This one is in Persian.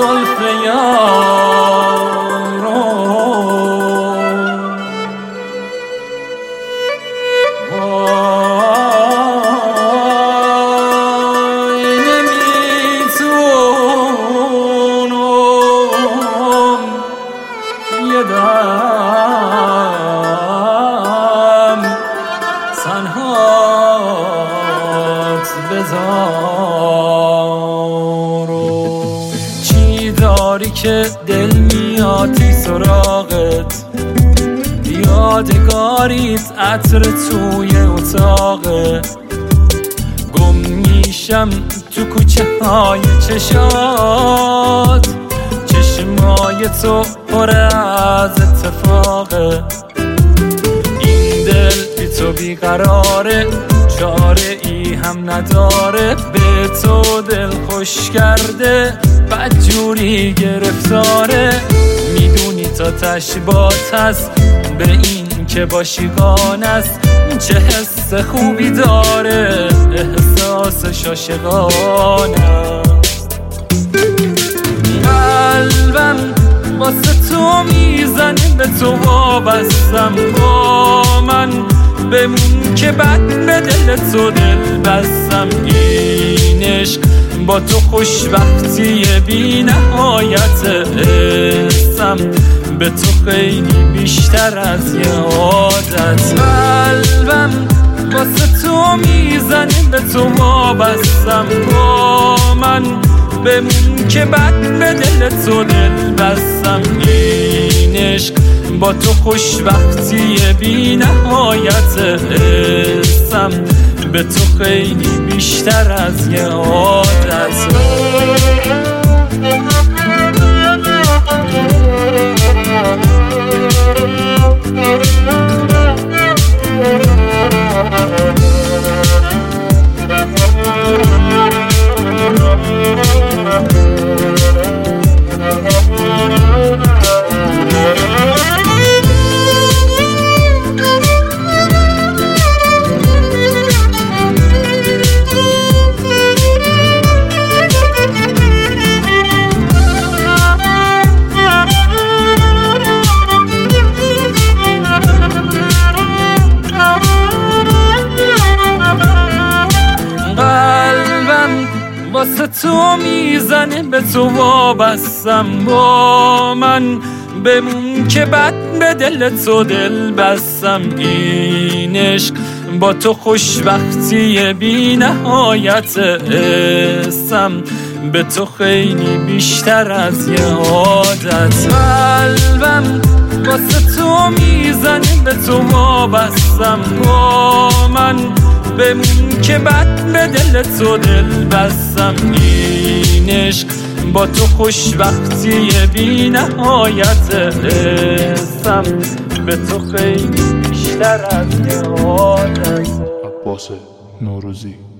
زلف یارو وای نمیتونم یه دم تنهات بذارم. چی داری که دل میادی سراغت، یادگاریت عطر توی اتاقه، گم میشم تو کوچه های چشات، چشمای تو پر از اتفاقه، این دل بی تو بیقراره، چاره ای هم نداره، به تو دل خوش کرده بدجوری گرفتاره، میدونی تا تشبات هست به این که باشیگان است، چه حس خوبی داره احساسش عاشقانه است. قلبم واسه تو میزنه، به تو وابستم، با من بمون که بعد به دل تو دل بستم، این عشق با تو خوشبختی بی نهایت هستم، به تو خیلی بیشتر از یه عادت. قلبم واسه تو میزنه، به تو وابستم، با من بمون که بعد به دل تو دل بستم، این عشق با تو خوشبختی بی نهایت هستم، به تو خیلی بیشتر از یه عادت. واسه تو میزنه، به تو وابستم، با من بمون که بعد به دل تو دل بستم، این عشق با تو خوشبختی بی نهایت هستم، به تو خیلی بیشتر از یه عادت. قلبم واسه تو میزنه، به تو وابستم، با من بمون که بعد به دل تو دل بستم، این عشق با تو خوشبختی بی نهایت هستم، به تو خیلی بیشتر از یه عادت. عباس نوروزی.